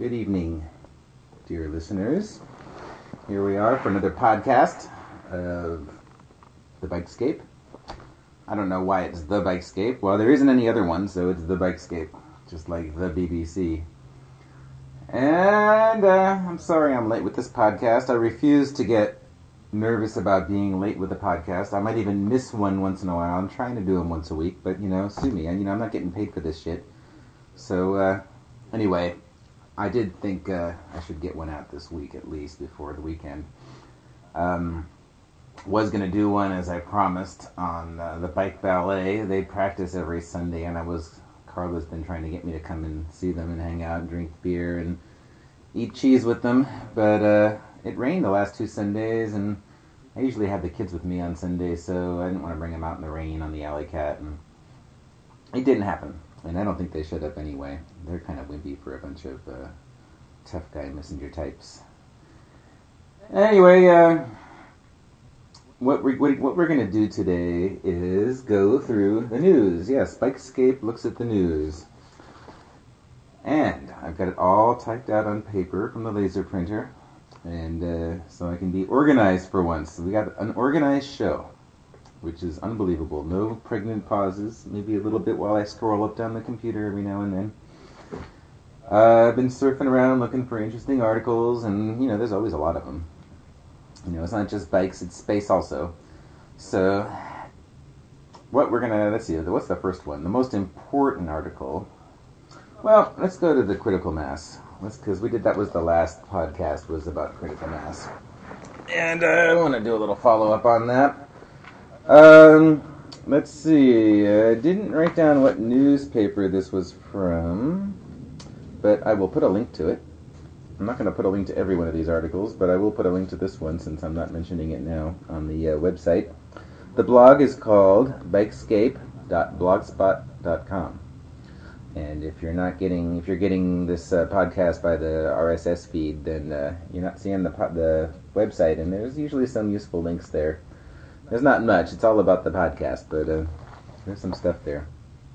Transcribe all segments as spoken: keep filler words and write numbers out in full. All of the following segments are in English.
Good evening, dear listeners. Here we are for another podcast of The Bikescape. I don't know why it's The Bikescape. Well, there isn't any other one, so it's The Bikescape, just like the B B C. And uh, I'm sorry I'm late with this podcast. I refuse to get nervous about being late with the podcast. I might even miss one once in a while. I'm trying to do them once a week, but, you know, sue me. And, you know, I'm not getting paid for this shit. So, uh, anyway, I did think uh, I should get one out this week at least before the weekend. Um, was going to do one, as I promised, on uh, the Bike Ballet. They practice every Sunday, and I was... Carla's been trying to get me to come and see them and hang out and drink beer and eat cheese with them. But uh, it rained the last two Sundays, and I usually have the kids with me on Sundays, so I didn't want to bring them out in the rain on the Alley Cat. And it didn't happen, and I don't think they showed up anyway. They're kind of wimpy for a bunch of uh, tough guy messenger types. Anyway, uh, what, we, what we're going to do today is go through the news. Yes, Bikescape looks at the news. And I've got it all typed out on paper from the laser printer, and uh, so I can be organized for once. So we got an organized show, which is unbelievable. No pregnant pauses, maybe a little bit while I scroll up down the computer every now and then. Uh, I've been surfing around looking for interesting articles, and, you know, there's always a lot of them. You know, it's not just bikes, it's space also. So, what we're gonna, let's see, what's the first one? The most important article. Well, let's go to the critical mass. Let's, because we did, that was the last podcast, was about critical mass. And uh, I want to do a little follow-up on that. Um, let's see, I didn't write down what newspaper this was from, but I will put a link to it. I'm not going to put a link to every one of these articles, but I will put a link to this one since I'm not mentioning it now on the uh, website. The blog is called bikescape dot blogspot dot com. And if you're not getting, if you're getting this uh, podcast by the R S S feed, then uh, you're not seeing the po- the website, and there's usually some useful links there. There's not much; it's all about the podcast, but uh, there's some stuff there.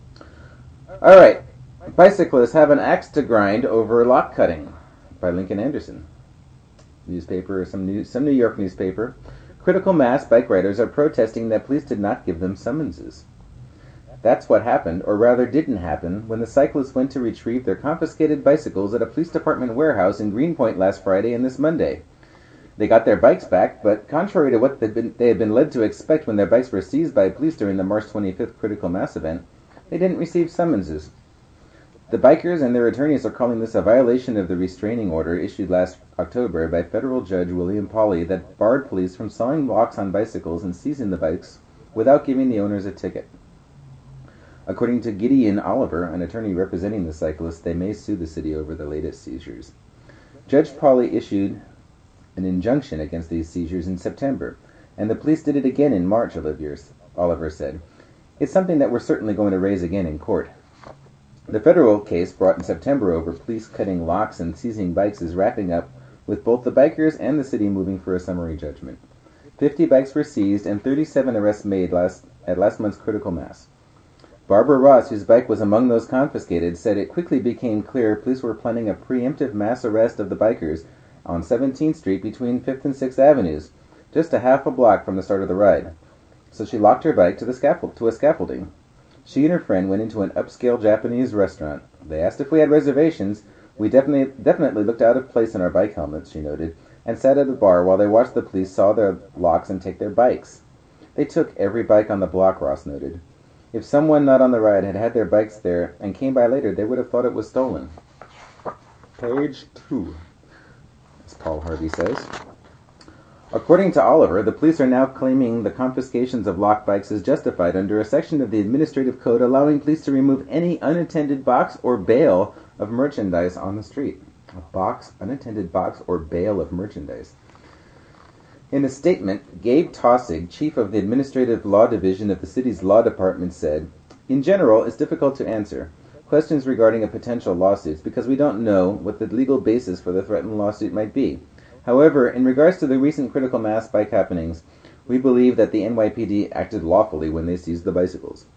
All right, bicyclists have an axe to grind over lock cutting, by Lincoln Anderson. Newspaper, some new, some New York newspaper. Critical mass bike riders are protesting that police did not give them summonses. That's what happened, or rather didn't happen, when the cyclists went to retrieve their confiscated bicycles at a police department warehouse in Greenpoint last Friday and this Monday. They got their bikes back, but contrary to what they'd been, they had been led to expect when their bikes were seized by police during the March twenty-fifth critical mass event, they didn't receive summonses. The bikers and their attorneys are calling this a violation of the restraining order issued last October by federal judge William Pauley that barred police from sawing locks on bicycles and seizing the bikes without giving the owners a ticket. According to Gideon Oliver, an attorney representing the cyclists, they may sue the city over the latest seizures. Judge Pauley issued an injunction against these seizures in September, and the police did it again in March, Oliver said. It's something that we're certainly going to raise again in court. The federal case brought in September over police cutting locks and seizing bikes is wrapping up, with both the bikers and the city moving for a summary judgment. Fifty bikes were seized and thirty-seven arrests made last at last month's critical mass. Barbara Ross, whose bike was among those confiscated, said it quickly became clear police were planning a preemptive mass arrest of the bikers on seventeenth Street between fifth and sixth Avenues, just a half a block from the start of the ride. So she locked her bike to the scaffold to a scaffolding. She and her friend went into an upscale Japanese restaurant. They asked if we had reservations. We definitely definitely looked out of place in our bike helmets, she noted, and sat at a bar while they watched the police saw their locks and take their bikes. They took every bike on the block, Ross noted. If someone not on the ride had had their bikes there and came by later, they would have thought it was stolen. Page two, as Paul Harvey says. According to Oliver, the police are now claiming the confiscations of locked bikes is justified under a section of the Administrative Code allowing police to remove any unattended box or bale of merchandise on the street. A box, unattended box, or bale of merchandise. In a statement, Gabe Tossig, chief of the Administrative Law Division of the city's law department, said, "In general, it's difficult to answer questions regarding a potential lawsuit because we don't know what the legal basis for the threatened lawsuit might be. However, in regards to the recent critical mass bike happenings, we believe that the N Y P D acted lawfully when they seized the bicycles.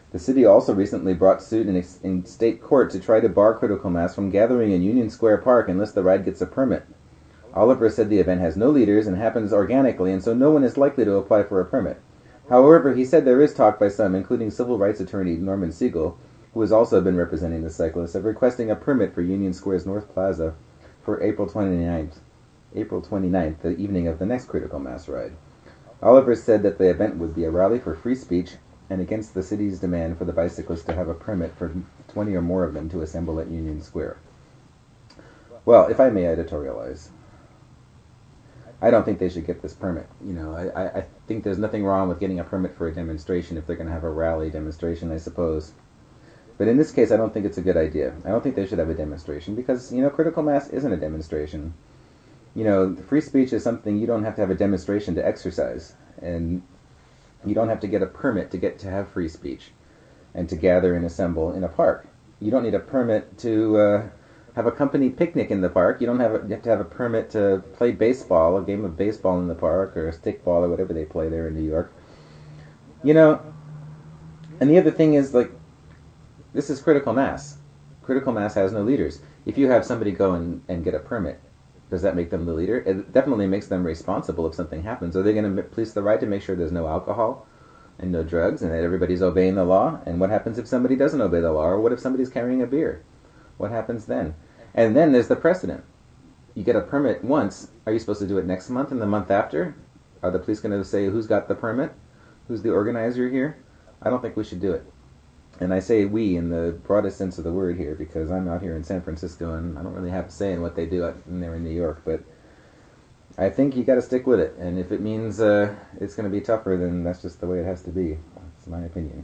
The city also recently brought suit in, in state court to try to bar Critical Mass from gathering in Union Square Park unless the ride gets a permit. Oliver said the event has no leaders and happens organically, and so no one is likely to apply for a permit. However, he said there is talk by some, including civil rights attorney Norman Siegel, who has also been representing the cyclists, of requesting a permit for Union Square's North Plaza for April twenty-ninth, April twenty-ninth, the evening of the next Critical Mass ride. Oliver said that the event would be a rally for free speech and against the city's demand for the bicyclists to have a permit for twenty or more of them to assemble at Union Square. Well, if I may editorialize, I don't think they should get this permit. You know, I, I think there's nothing wrong with getting a permit for a demonstration if they're going to have a rally demonstration, I suppose. But in this case, I don't think it's a good idea. I don't think they should have a demonstration because, you know, Critical Mass isn't a demonstration. You know, free speech is something you don't have to have a demonstration to exercise. And you don't have to get a permit to get to have free speech and to gather and assemble in a park. You don't need a permit to uh, have a company picnic in the park. You don't have, a, you have to have a permit to play baseball, a game of baseball in the park, or a stickball, or whatever they play there in New York. You know, and the other thing is, like, this is Critical Mass. Critical Mass has no leaders. If you have somebody go and, and get a permit, does that make them the leader? It definitely makes them responsible if something happens. Are they going to police the ride to make sure there's no alcohol and no drugs and that everybody's obeying the law? And what happens if somebody doesn't obey the law? Or what if somebody's carrying a beer? What happens then? And then there's the precedent. You get a permit once. Are you supposed to do it next month and the month after? Are the police going to say who's got the permit? Who's the organizer here? I don't think we should do it. And I say we in the broadest sense of the word here because I'm out here in San Francisco and I don't really have a say in what they do out there in New York. But I think you got to stick with it. And if it means uh, it's going to be tougher, then that's just the way it has to be. That's my opinion.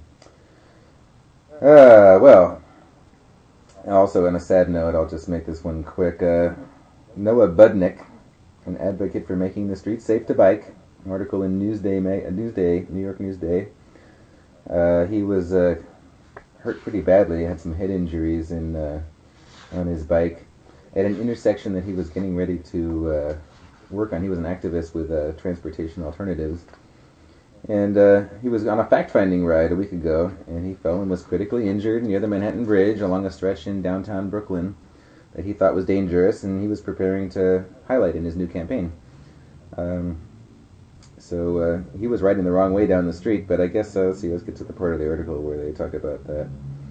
Uh, well, also on a sad note, I'll just make this one quick. Uh, Noah Budnick, an advocate for making the streets safe to bike, an article in Newsday, Newsday, New York Newsday. Uh, he was uh, hurt pretty badly. He had some head injuries in uh, on his bike at an intersection that he was getting ready to uh, work on. He was an activist with uh, Transportation Alternatives. And uh, he was on a fact-finding ride a week ago, and he fell and was critically injured near the Manhattan Bridge along a stretch in downtown Brooklyn that he thought was dangerous, and he was preparing to highlight in his new campaign. Um, so uh, he was riding the wrong way down the street, but I guess, uh, let's see, let's get to the part of the article where they talk about that.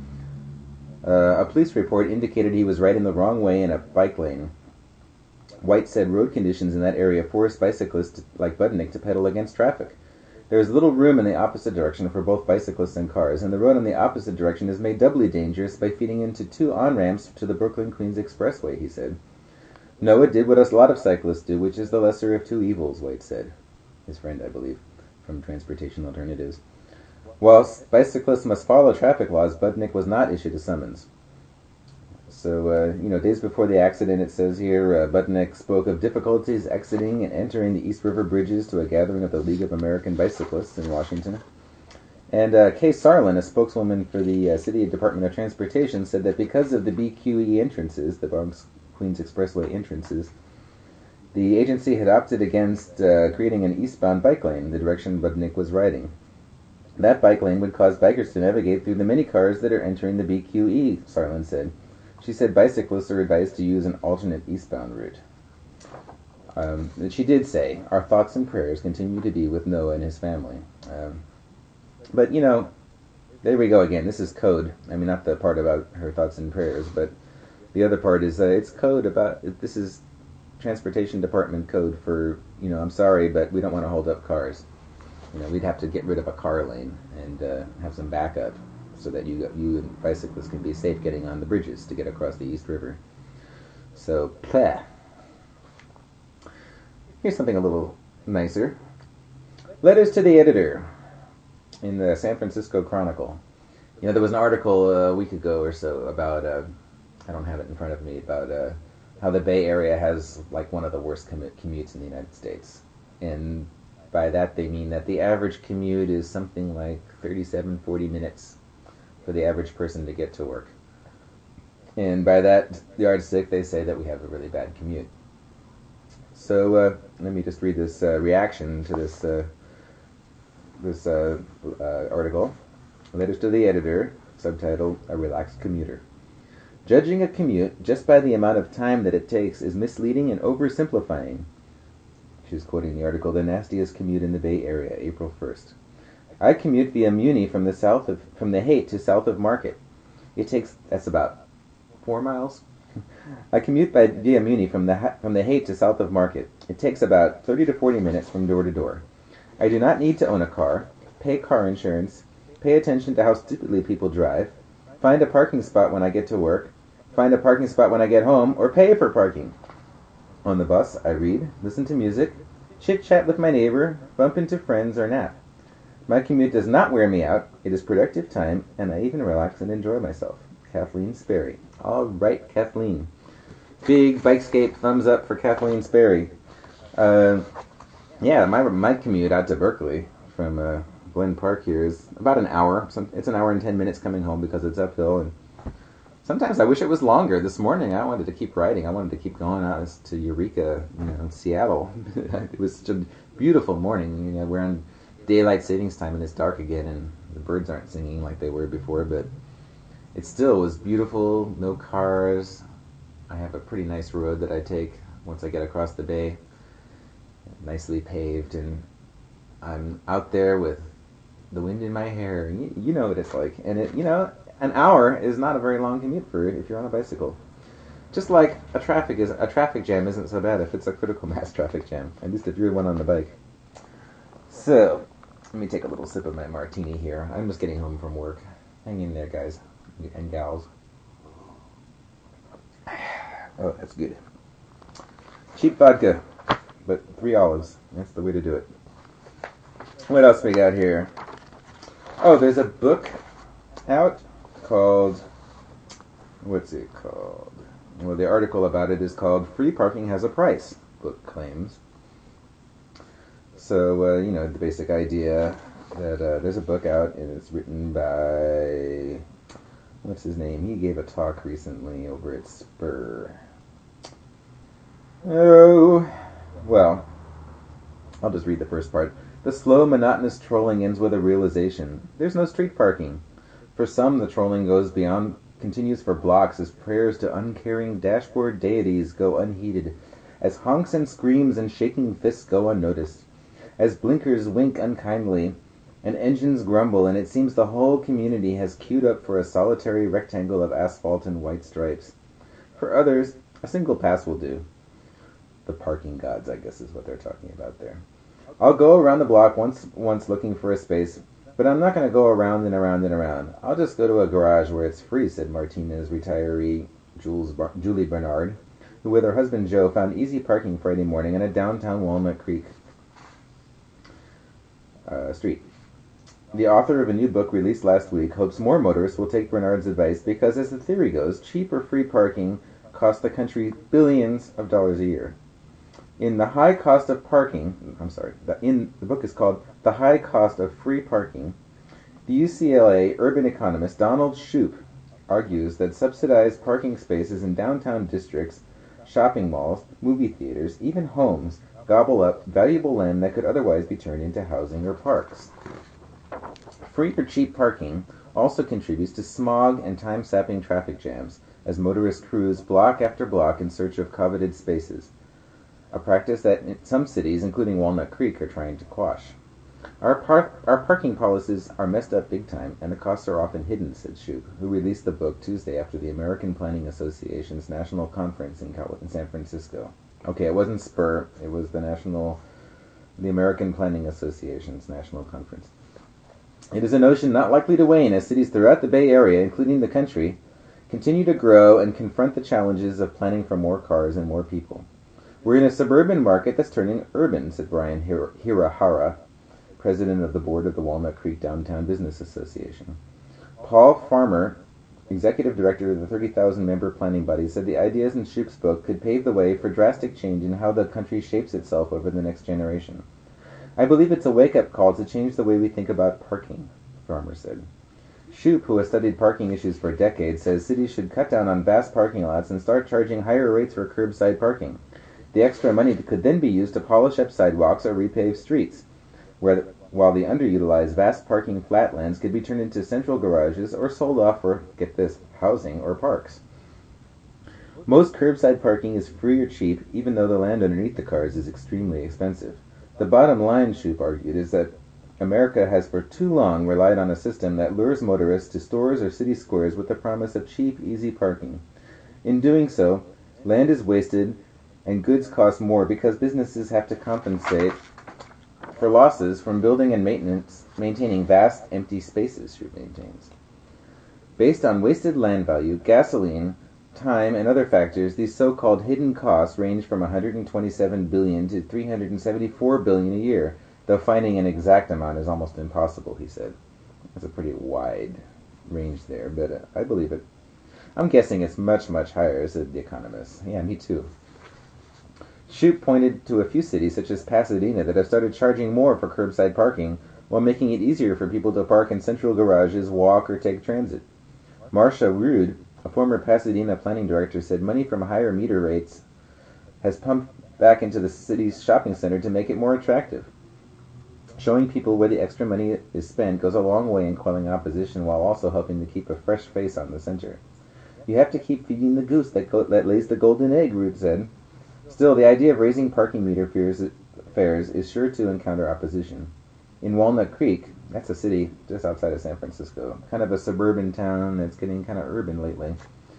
Uh, a police report indicated he was riding the wrong way in a bike lane. White said road conditions in that area forced bicyclists like Budnick to pedal against traffic. There is little room in the opposite direction for both bicyclists and cars, and the road in the opposite direction is made doubly dangerous by feeding into two on-ramps to the Brooklyn-Queens Expressway, he said. Noah did what a lot of cyclists do, which is the lesser of two evils, White said. His friend, I believe, from Transportation Alternatives. Whilst bicyclists must follow traffic laws, Budnick was not issued a summons. So, uh, you know, days before the accident, it says here, uh, Budnick spoke of difficulties exiting and entering the East River bridges to a gathering of the League of American Bicyclists in Washington. And uh, Kay Sarlin, a spokeswoman for the uh, City Department of Transportation, said that because of the B Q E entrances, the Bronx Queens Expressway entrances, the agency had opted against uh, creating an eastbound bike lane in the direction Budnick was riding. That bike lane would cause bikers to navigate through the many cars that are entering the B Q E, Sarlin said. She said bicyclists are advised to use an alternate eastbound route. Um, and she did say, our thoughts and prayers continue to be with Noah and his family. Um, but, you know, there we go again. This is code. I mean, not the part about her thoughts and prayers, but the other part is uh, it's code about, this is Transportation Department code for, you know, I'm sorry, but we don't want to hold up cars. You know, we'd have to get rid of a car lane and uh, have some backup so that you you and bicyclists can be safe getting on the bridges to get across the East River. So, pleh. Here's something a little nicer. Letters to the editor in the San Francisco Chronicle. You know, there was an article a week ago or so about, uh, I don't have it in front of me, about uh, how the Bay Area has like one of the worst commu- commutes in the United States. And by that they mean that the average commute is something like thirty-seven, forty minutes for the average person to get to work. And by that yardstick, they say that we have a really bad commute. So uh, let me just read this uh, reaction to this uh, this uh, uh, article. Letters to the Editor, subtitled A Relaxed Commuter. Judging a commute just by the amount of time that it takes is misleading and oversimplifying. She's quoting the article, The Nastiest Commute in the Bay Area, April first. I commute via Muni from the south of from the Haight to south of Market. It takes, that's about four miles. I commute by via Muni from the from the Haight to south of Market. It takes about thirty to forty minutes from door to door. I do not need to own a car, pay car insurance, pay attention to how stupidly people drive, find a parking spot when I get to work, find a parking spot when I get home, or pay for parking. On the bus, I read, listen to music, chit-chat with my neighbor, bump into friends, or nap. My commute does not wear me out. It is productive time, and I even relax and enjoy myself. Kathleen Sperry. All right, Kathleen. Big Bikescape thumbs up for Kathleen Sperry. Uh, yeah, my my commute out to Berkeley from uh, Glen Park here is about an hour. Some, it's an hour and ten minutes coming home because it's uphill, and sometimes I wish it was longer. This morning I wanted to keep riding. I wanted to keep going out to Eureka, you know, Seattle. It was such a beautiful morning. You know, we're on daylight savings time and it's dark again, and the birds aren't singing like they were before, but it still was beautiful. No cars. I have a pretty nice road that I take once I get across the bay, nicely paved, and I'm out there with the wind in my hair. You, you know what it's like, and it, you know, an hour is not a very long commute for if you're on a bicycle. Just like a traffic is a traffic jam isn't so bad if it's a critical mass traffic jam. At least if you're one on the bike. So, let me take a little sip of my martini here. I'm just getting home from work. Hang in there, guys and gals. Oh, that's good. Cheap vodka, but three olives. That's the way to do it. What else we got here? Oh, there's a book out called, what's it called? Well, the article about it is called Free Parking Has a Price, book claims. So, uh, you know, the basic idea that uh, there's a book out, and it's written by, what's his name? He gave a talk recently over at Spur. Oh, well, I'll just read the first part. The slow, monotonous trolling ends with a realization. There's no street parking. For some, the trolling goes beyond, continues for blocks as prayers to uncaring dashboard deities go unheeded, as honks and screams and shaking fists go unnoticed, as blinkers wink unkindly, and engines grumble, and it seems the whole community has queued up for a solitary rectangle of asphalt and white stripes. For others, a single pass will do. The parking gods, I guess, is what they're talking about there. I'll go around the block once once looking for a space, but I'm not going to go around and around and around. I'll just go to a garage where it's free, said Martinez retiree Jules Bar- Julie Bernard, who with her husband Joe found easy parking Friday morning in a downtown Walnut Creek uh, street. The author of a new book released last week hopes more motorists will take Bernard's advice because, as the theory goes, cheap or free parking costs the country billions of dollars a year. In The High Cost of Parking, I'm sorry, the, in the book is called The High Cost of Free Parking, the U C L A urban economist Donald Shoup argues that subsidized parking spaces in downtown districts, shopping malls, movie theaters, even homes, gobble up valuable land that could otherwise be turned into housing or parks. Free or cheap parking also contributes to smog and time-sapping traffic jams as motorists cruise block after block in search of coveted spaces, a practice that some cities, including Walnut Creek, are trying to quash. Our, par- our parking policies are messed up big time, and the costs are often hidden, said Shoup, who released the book Tuesday after the American Planning Association's national conference in, Cal- in San Francisco. Okay, it wasn't Spur, it was the national, the American Planning Association's national conference. It is a notion not likely to wane as cities throughout the Bay Area, including the country, continue to grow and confront the challenges of planning for more cars and more people. We're in a suburban market that's turning urban, said Brian Hir- Hirahara, president of the board of the Walnut Creek Downtown Business Association. Paul Farmer, executive director of the thirty thousand member planning body, said the ideas in Shoup's book could pave the way for drastic change in how the country shapes itself over the next generation. I believe it's a wake-up call to change the way we think about parking, Farmer said. Shoup, who has studied parking issues for decades, says cities should cut down on vast parking lots and start charging higher rates for curbside parking. The extra money could then be used to polish up sidewalks or repave streets, where while the underutilized vast parking flatlands could be turned into central garages or sold off for, get this, housing or parks. Most curbside parking is free or cheap, even though the land underneath the cars is extremely expensive. The bottom line, Shoup argued, is that America has for too long relied on a system that lures motorists to stores or city squares with the promise of cheap, easy parking. In doing so, land is wasted and goods cost more because businesses have to compensate for losses from building and maintenance, maintaining vast, empty spaces, Shoup maintains. Based on wasted land value, gasoline, time, and other factors, these so-called hidden costs range from one hundred twenty-seven billion dollars to three hundred seventy-four billion dollars a year, though finding an exact amount is almost impossible, he said. That's a pretty wide range there, but uh, I believe it. I'm guessing it's much, much higher, said The Economist. Yeah, me too. Shoup pointed to a few cities, such as Pasadena, that have started charging more for curbside parking, while making it easier for people to park in central garages, walk, or take transit. Marcia Rude, a former Pasadena planning director, said money from higher meter rates has pumped back into the city's shopping center to make it more attractive. Showing people where the extra money is spent goes a long way in quelling opposition while also helping to keep a fresh face on the center. You have to keep feeding the goose that, go- that lays the golden egg, Rude said. Still, the idea of raising parking meter fares, fares is sure to encounter opposition. In Walnut Creek, that's a city just outside of San Francisco, kind of a suburban town that's getting kind of urban lately.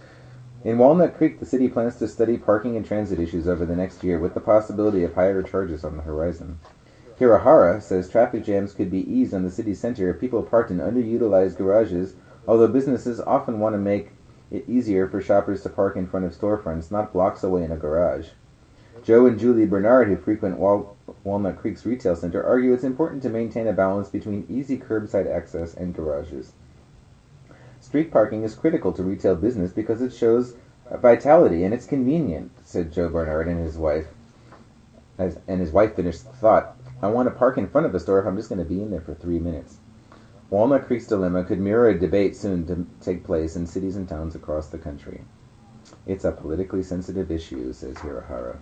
In Walnut Creek, the city plans to study parking and transit issues over the next year, with the possibility of higher charges on the horizon. Hirahara says traffic jams could be eased on the city center if people parked in underutilized garages, although businesses often want to make it easier for shoppers to park in front of storefronts, not blocks away in a garage. Joe and Julie Bernard, who frequent Wal- Walnut Creek's retail center, argue it's important to maintain a balance between easy curbside access and garages. Street parking is critical to retail business because it shows vitality and it's convenient, said Joe Bernard and his wife. As, and his wife finished the thought, I want to park in front of a store if I'm just going to be in there for three minutes. Walnut Creek's dilemma could mirror a debate soon to take place in cities and towns across the country. It's a politically sensitive issue, says Hirahara.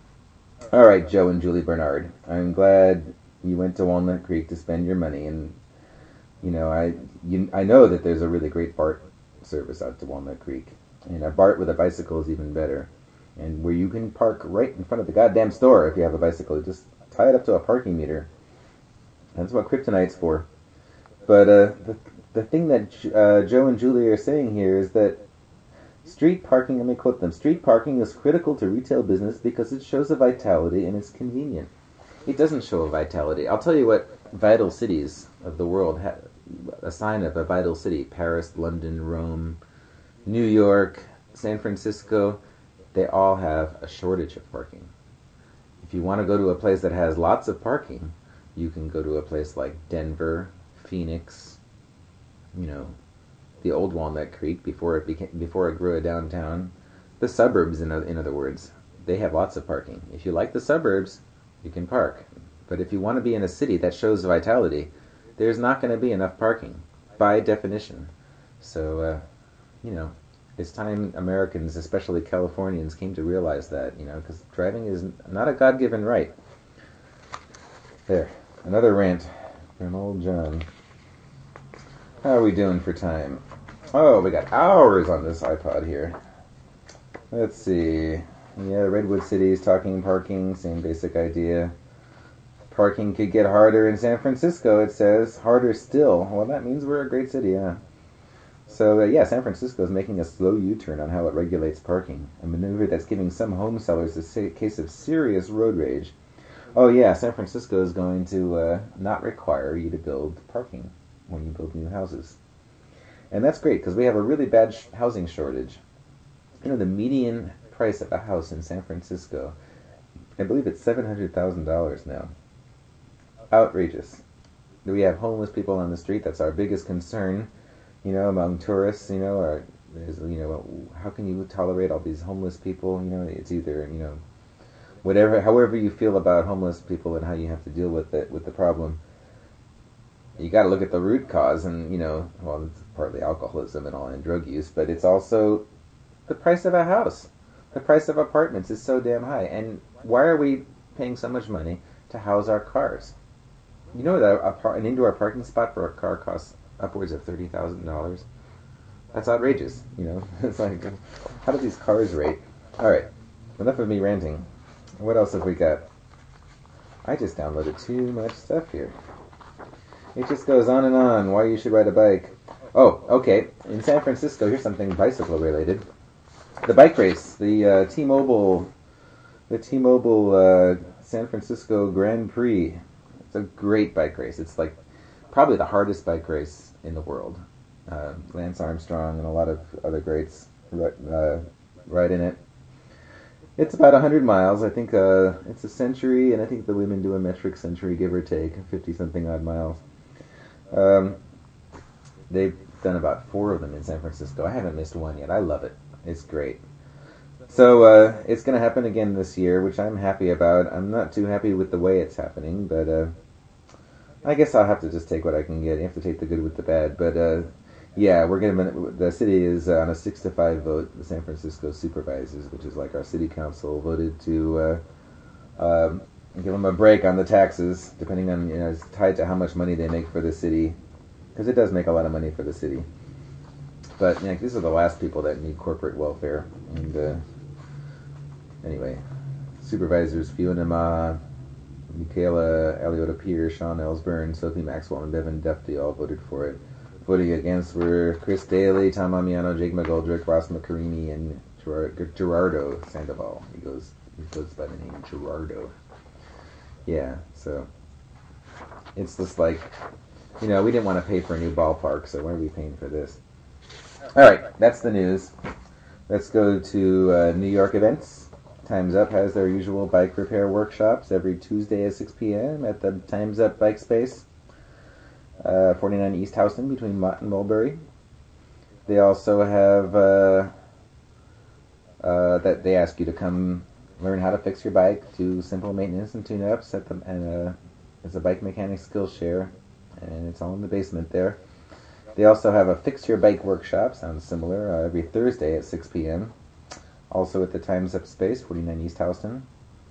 All right, Joe and Julie Bernard, I'm glad you went to Walnut Creek to spend your money, and you know I you, I know that there's a really great BART service out to Walnut Creek, and a BART with a bicycle is even better, and where you can park right in front of the goddamn store if you have a bicycle. Just tie it up to a parking meter. That's what Kryptonite's for. But uh, the the thing that uh, Joe and Julie are saying here is that street parking, let me quote them, street parking is critical to retail business because it shows a vitality and it's convenient. It doesn't show a vitality. I'll tell you what vital cities of the world have a sign of a vital city. Paris, London, Rome, New York, San Francisco, they all have a shortage of parking. If you want to go to a place that has lots of parking, you can go to a place like Denver, Phoenix, you know, the old Walnut Creek before it became before it grew a downtown. The suburbs, in in other words, they have lots of parking. If you like the suburbs, you can park. But if you want to be in a city that shows vitality, there's not going to be enough parking by definition. So, uh, you know, it's time Americans, especially Californians, came to realize that, you know, because driving is not a God-given right. There, another rant from old John. How are we doing for time? Oh, we got hours on this iPod here. Let's see. Yeah, Redwood City is talking parking, same basic idea. Parking could get harder in San Francisco, it says. Harder still. Well, that means we're a great city, yeah. So, uh, yeah, San Francisco is making a slow U-turn on how it regulates parking, a maneuver that's giving some home sellers a case of serious road rage. Oh, yeah, San Francisco is going to uh, not require you to build parking when you build new houses. And that's great, because we have a really bad sh- housing shortage. You know, the median price of a house in San Francisco, I believe it's seven hundred thousand dollars now. Outrageous. We have homeless people on the street. That's our biggest concern, you know, among tourists, you know, or there's, you know, how can you tolerate all these homeless people? You know, it's either, you know, whatever, however you feel about homeless people and how you have to deal with it, with the problem. You got to look at the root cause, and you know, well, it's partly alcoholism and all, and drug use, but it's also the price of a house. The price of apartments is so damn high, and why are we paying so much money to house our cars? You know that a par- an indoor parking spot for a car costs upwards of thirty thousand dollars. That's outrageous. You know, it's like, how do these cars rate? All right, enough of me ranting. What else have we got? I just downloaded too much stuff here. It just goes on and on. Why you should ride a bike? Oh, okay. In San Francisco, here's something bicycle related. The bike race, the uh, T-Mobile, the T-Mobile uh, San Francisco Grand Prix. It's a great bike race. It's like probably the hardest bike race in the world. Uh, Lance Armstrong and a lot of other greats uh, ride in it. It's about one hundred miles. I think uh, it's a century, and I think the women do a metric century, give or take, fifty-something odd miles. Um, they've done about four of them in San Francisco. I haven't missed one yet. I love it. It's great. So uh, it's going to happen again this year, which I'm happy about. I'm not too happy with the way it's happening, but uh, I guess I'll have to just take what I can get. You have to take the good with the bad. But uh, yeah, we're going to. The city is on a six to five vote. The San Francisco supervisors, which is like our city council, voted to uh, um, give them a break on the taxes, depending on, you know, it's tied to how much money they make for the city, because it does make a lot of money for the city. But you know, these are the last people that need corporate welfare. And uh, anyway, supervisors Fiona Ma, Michaela Aliota Pierce, Sean Ellsburn, Sophie Maxwell, and Bevan Duffy all voted for it. Voting against were Chris Daly, Tom Amiano, Jake McGoldrick, Ross McCarini, and Gerard- Gerardo Sandoval. He goes, he goes by the name Gerardo. Yeah, so it's just like, you know, we didn't want to pay for a new ballpark, so why are we paying for this? All right, that's the news. Let's go to uh, New York events. Time's Up has their usual bike repair workshops every Tuesday at six p.m. at the Time's Up Bike Space, uh, forty-nine East Houston, between Mott and Mulberry. They also have uh, uh, that they ask you to come learn how to fix your bike, do simple maintenance and tune-ups at the and uh, it's a bike mechanic skills share, and it's all in the basement there. They also have a Fix Your Bike workshop, sounds similar, uh, every Thursday at six p.m. Also at the Time's Up Space, forty-nine East Houston.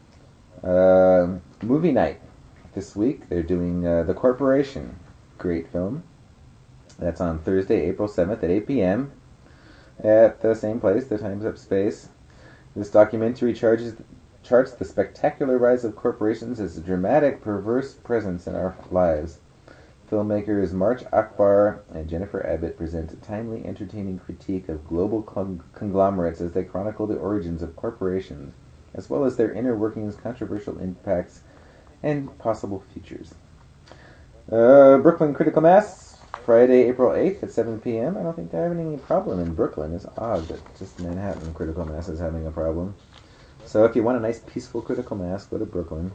Uh, movie night this week. They're doing uh, The Corporation, great film. That's on Thursday, April seventh at eight p.m. at the same place, the Time's Up Space. This documentary charges, charts the spectacular rise of corporations as a dramatic, perverse presence in our lives. Filmmakers March Akbar and Jennifer Abbott present a timely, entertaining critique of global con- conglomerates as they chronicle the origins of corporations, as well as their inner workings, controversial impacts, and possible futures. Uh, Brooklyn Critical Mass, Friday, April eighth at seven p.m. I don't think they're having any problem in Brooklyn. It's odd that just Manhattan Critical Mass is having a problem. So if you want a nice, peaceful Critical Mass, go to Brooklyn.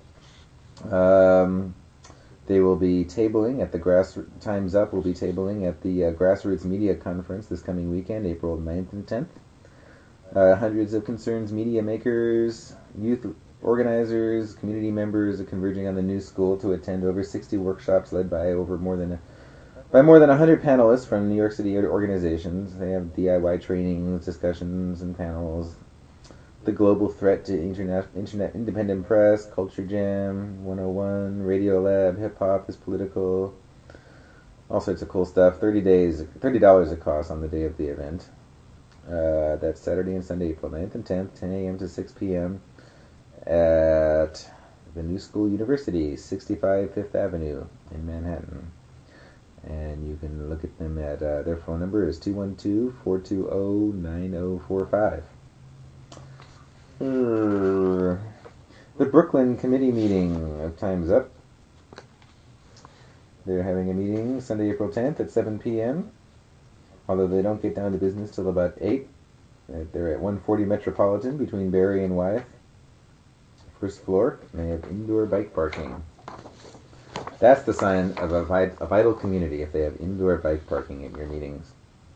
Um... They will be tabling at the Grass Time's Up will be tabling at the uh, Grassroots Media Conference this coming weekend, April ninth and tenth. Uh, hundreds of concerns, media makers, youth organizers, community members are converging on the new school to attend over sixty workshops led by over more than a, by more than one hundred panelists from New York City organizations. They have D I Y trainings, discussions, and panels. The Global Threat to Internet, Internet Independent Press, Culture Jam, one oh one, Radio Lab, Hip Hop is Political, all sorts of cool stuff. Thirty days, thirty dollars it costs on the day of the event. Uh, that's Saturday and Sunday, April ninth and tenth, ten a.m. to six p.m. at the New School University, sixty-five Fifth Avenue in Manhattan. And you can look at them at uh, their phone number is two one two, four two zero, nine zero four five. Uh, the Brooklyn Committee meeting of Time's Up. They're having a meeting Sunday, April tenth at seven p.m. Although they don't get down to business till about eight. They're at one forty Metropolitan between Barry and Wyeth. First floor. And they have indoor bike parking. That's the sign of a, vit- a vital community if they have indoor bike parking at your meetings.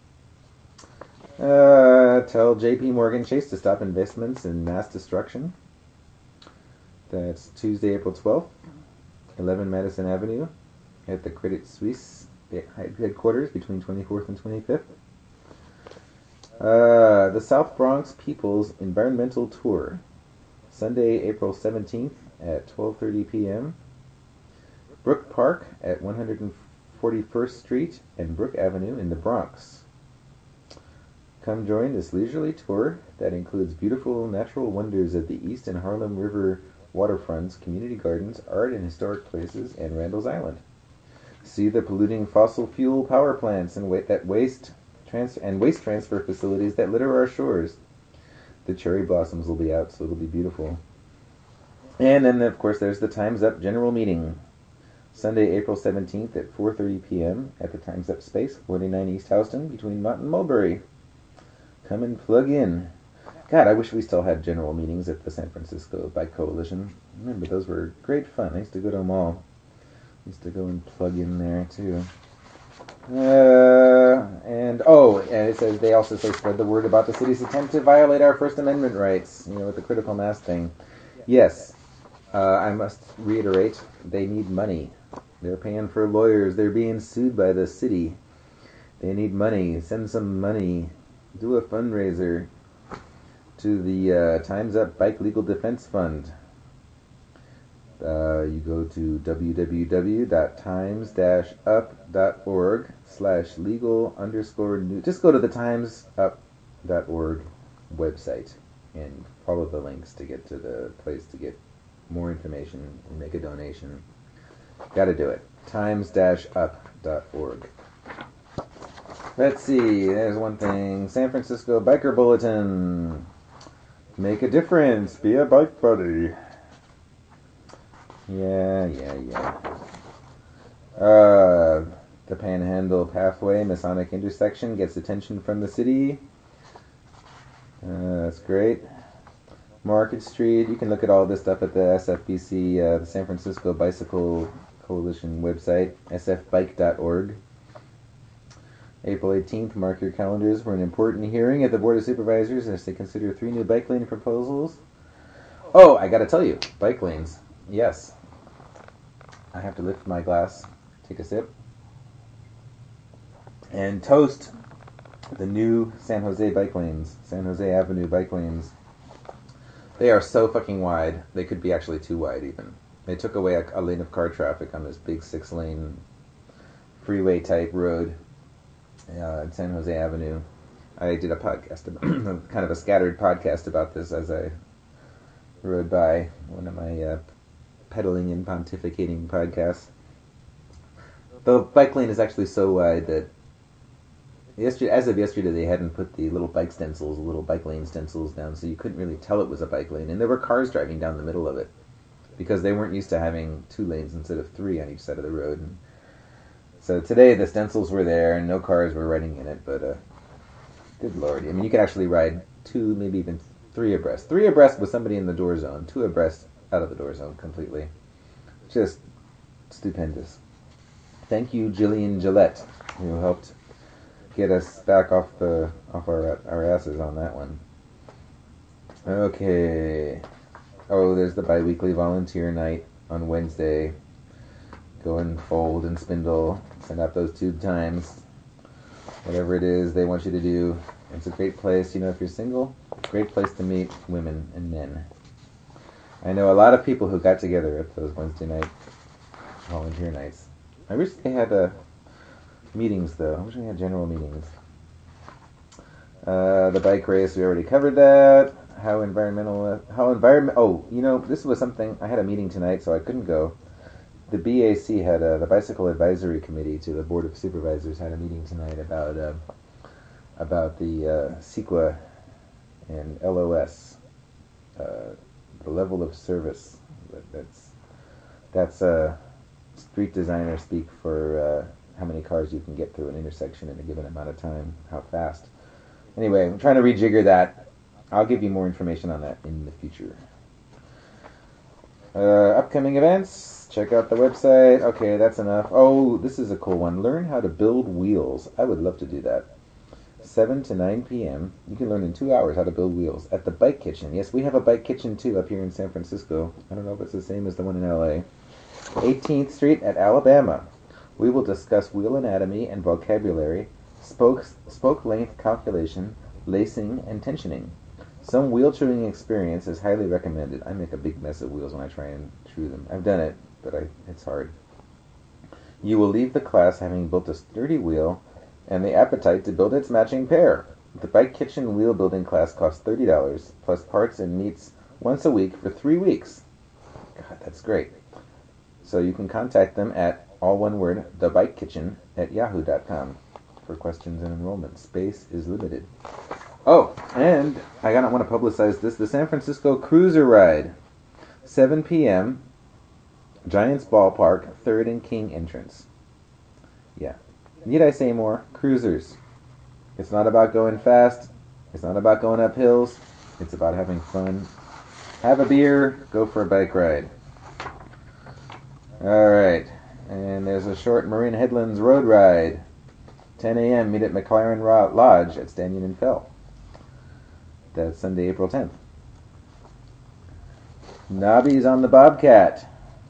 Uh, tell J P Morgan Chase to stop investments in mass destruction. That's Tuesday, April twelfth, eleven Madison Avenue, at the Credit Suisse headquarters between twenty-fourth and twenty-fifth. Uh, the South Bronx People's Environmental Tour, Sunday, April seventeenth at twelve thirty p.m. Brook Park at one forty-first Street and Brook Avenue in the Bronx. Come join this leisurely tour that includes beautiful natural wonders of the East and Harlem River waterfronts, community gardens, art and historic places, and Randall's Island. See the polluting fossil fuel power plants and wa- that waste trans- and waste transfer facilities that litter our shores. The cherry blossoms will be out, so it'll be beautiful. And then, of course, there's the Time's Up General Meeting. Sunday, April seventeenth at four thirty p.m. at the Time's Up Space, forty-nine East Houston, between Mott and Mulberry. Come and plug in. God, I wish we still had general meetings at the San Francisco Bike Coalition. Remember, those were great fun. I used to go to them all. I used to go and plug in there, too. Uh, and, oh, and it says, they also say, spread the word about the city's attempt to violate our First Amendment rights, you know, with the critical mass thing. Yes, uh, I must reiterate, they need money. They're paying for lawyers. They're being sued by the city. They need money. Send some money. Do a fundraiser to the uh, Time's Up Bike Legal Defense Fund. Uh, you go to www.times-up.org slash legal underscore new. Just go to the times up dot org website and follow the links to get to the place to get more information and make a donation. Gotta do it. times up dot org. Let's see, there's one thing. San Francisco Biker Bulletin. Make a difference. Be a bike buddy. Yeah, yeah, yeah. Uh, the Panhandle Pathway Masonic intersection gets attention from the city. Uh, that's great. Market Street. You can look at all this stuff at the S F B C, uh, the San Francisco Bicycle Coalition website, s f bike dot org. April eighteenth, mark your calendars for an important hearing at the Board of Supervisors as they consider three new bike lane proposals. Oh, I gotta tell you, bike lanes. Yes. I have to lift my glass, take a sip, and toast the new San Jose bike lanes, San Jose Avenue bike lanes. They are so fucking wide, they could be actually too wide even. They took away a, a lane of car traffic on this big six-lane freeway-type road uh, at San Jose Avenue. I did a podcast, about, kind of a scattered podcast about this as I rode by one of my uh, pedaling and pontificating podcasts. The bike lane is actually so wide that yesterday, as of yesterday, they hadn't put the little bike stencils, little bike lane stencils down, so you couldn't really tell it was a bike lane. And there were cars driving down the middle of it because they weren't used to having two lanes instead of three on each side of the road. And so today the stencils were there and no cars were riding in it, but uh, good lord. I mean, you could actually ride two, maybe even three abreast. Three abreast with somebody in the door zone, two abreast out of the door zone completely. Just stupendous. Thank you, Jillian Gillette, who helped get us back off the off our our asses on that one. Okay. Oh, there's the bi-weekly volunteer night on Wednesday. Go and fold and spindle. Send out those tube times. Whatever it is they want you to do. It's a great place. You know, if you're single, great place to meet women and men. I know a lot of people who got together at those Wednesday night volunteer nights. I wish they had uh, meetings, though. I wish we had general meetings. Uh, the bike race, we already covered that. How environmental... Uh, how environment... Oh, you know, this was something... I had a meeting tonight, so I couldn't go. The B A C had a... The Bicycle Advisory Committee to the Board of Supervisors had a meeting tonight about... Uh, about the uh, CEQA and L O S. Uh, the level of service. That, that's... That's... Uh, street designer speak for uh, how many cars you can get through an intersection in a given amount of time, how fast. Anyway, I'm trying to rejigger that. I'll give you more information on that in the future. Uh, upcoming events, check out the website. Okay, that's enough. Oh, this is a cool one. Learn how to build wheels. I would love to do that. seven to nine p.m. You can learn in two hours how to build wheels at the Bike Kitchen. Yes, we have a Bike Kitchen too up here in San Francisco. I don't know if it's the same as the one in L A eighteenth Street at Alabama. We will discuss wheel anatomy and vocabulary, spoke, spoke length calculation, lacing, and tensioning. Some wheel chewing experience is highly recommended. I make a big mess of wheels when I try and chew them. I've done it, but I, it's hard. You will leave the class having built a sturdy wheel and the appetite to build its matching pair. The Bike Kitchen wheel building class costs thirty dollars, plus parts and meets once a week for three weeks. God, that's great. So you can contact them at, all one word, thebikekitchen at yahoo dot com for questions and enrollment. Space is limited. Oh, and I don't want to publicize this. The San Francisco Cruiser Ride, seven p.m., Giants Ballpark, third and King entrance. Yeah. Need I say more? Cruisers. It's not about going fast. It's not about going up hills. It's about having fun. Have a beer. Go for a bike ride. All right. And there's a short Marin Headlands road ride. ten a.m. Meet at McLaren Lodge at Stanion and Fell. That's Sunday, April tenth. Nobby's on the Bobcat.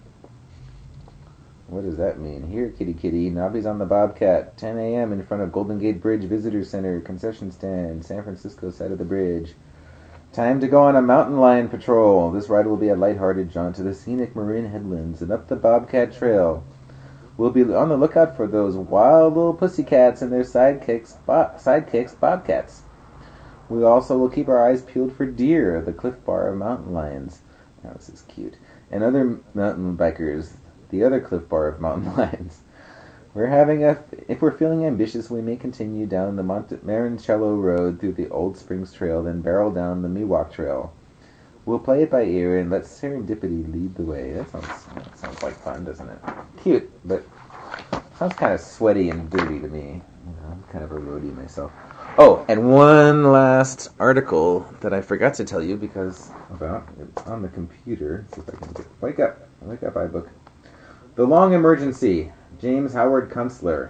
What does that mean? Here, kitty kitty. Nobby's on the Bobcat. ten a.m. in front of Golden Gate Bridge Visitor Center, concession stand, San Francisco side of the bridge. Time to go on a mountain lion patrol. This ride will be a lighthearted jaunt to the scenic Marin Headlands and up the Bobcat Trail. We'll be on the lookout for those wild little pussycats and their sidekicks, bo- sidekicks, bobcats. We also will keep our eyes peeled for deer, the Cliff Bar of mountain lions. Oh, this is cute. And other mountain bikers, the other Cliff Bar of mountain lions. We're having a, if we're feeling ambitious, we may continue down the Monte Marincello Road through the Old Springs Trail, then barrel down the Miwok Trail. We'll play it by ear and let serendipity lead the way. That sounds, that sounds like fun, doesn't it? Cute, but sounds kind of sweaty and dirty to me. You know, I'm kind of a roadie myself. Oh, and one last article that I forgot to tell you because about it's on the computer. Let's see if I can get, wake up, wake up, iBook. The Long Emergency, James Howard Kunstler.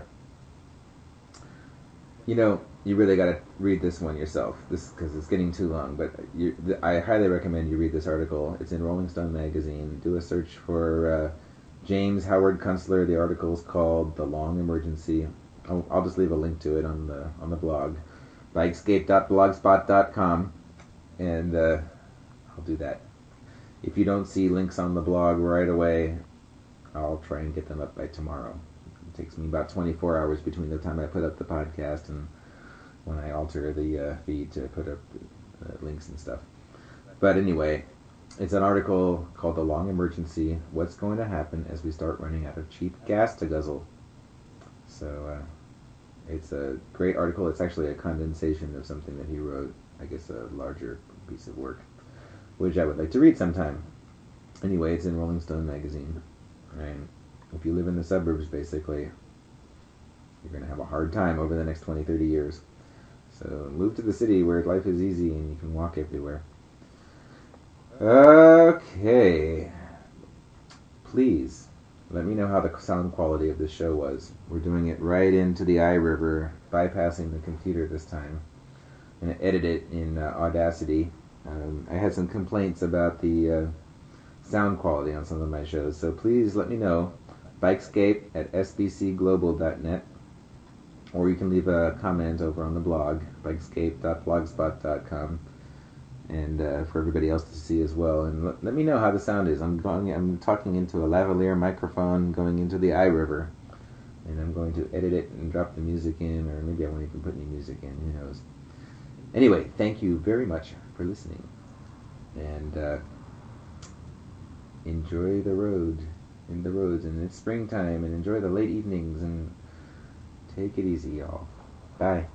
You know, you really got to read this one yourself, this because it's getting too long. But you, I highly recommend you read this article. It's in Rolling Stone magazine. Do a search for uh, James Howard Kunstler. The article is called "The Long Emergency." I'll, I'll just leave a link to it on the on the blog, bikescape dot blogspot dot com, and uh, I'll do that. If you don't see links on the blog right away, I'll try and get them up by tomorrow. It takes me about twenty-four hours between the time I put up the podcast and when I alter the uh, feed to put up the, uh, links and stuff. But anyway, it's an article called "The Long Emergency: What's Going to Happen as We Start Running Out of Cheap Gas to Guzzle." So uh, it's a great article. It's actually a condensation of something that he wrote, I guess a larger piece of work, which I would like to read sometime. Anyway, it's in Rolling Stone magazine. And if you live in the suburbs, basically, you're going to have a hard time over the next twenty, thirty years. So move to the city where life is easy and you can walk everywhere. Okay. Please, let me know how the sound quality of this show was. We're doing it right into the iRiver, bypassing the computer this time. I'm going to edit it in uh, Audacity. Um, I had some complaints about the uh, sound quality on some of my shows, so please let me know. Bikescape at s b c global dot net, or you can leave a comment over on the blog, bikescape dot blogspot dot com, and uh, for everybody else to see as well. And let, let me know how the sound is. I'm going, I'm talking into a lavalier microphone going into the iRiver, and I'm going to edit it and drop the music in, or maybe I won't even put any music in, who knows. Anyway, thank you very much for listening, and uh, enjoy the road, in the roads, and it's springtime, and enjoy the late evenings, and take it easy, y'all. Bye.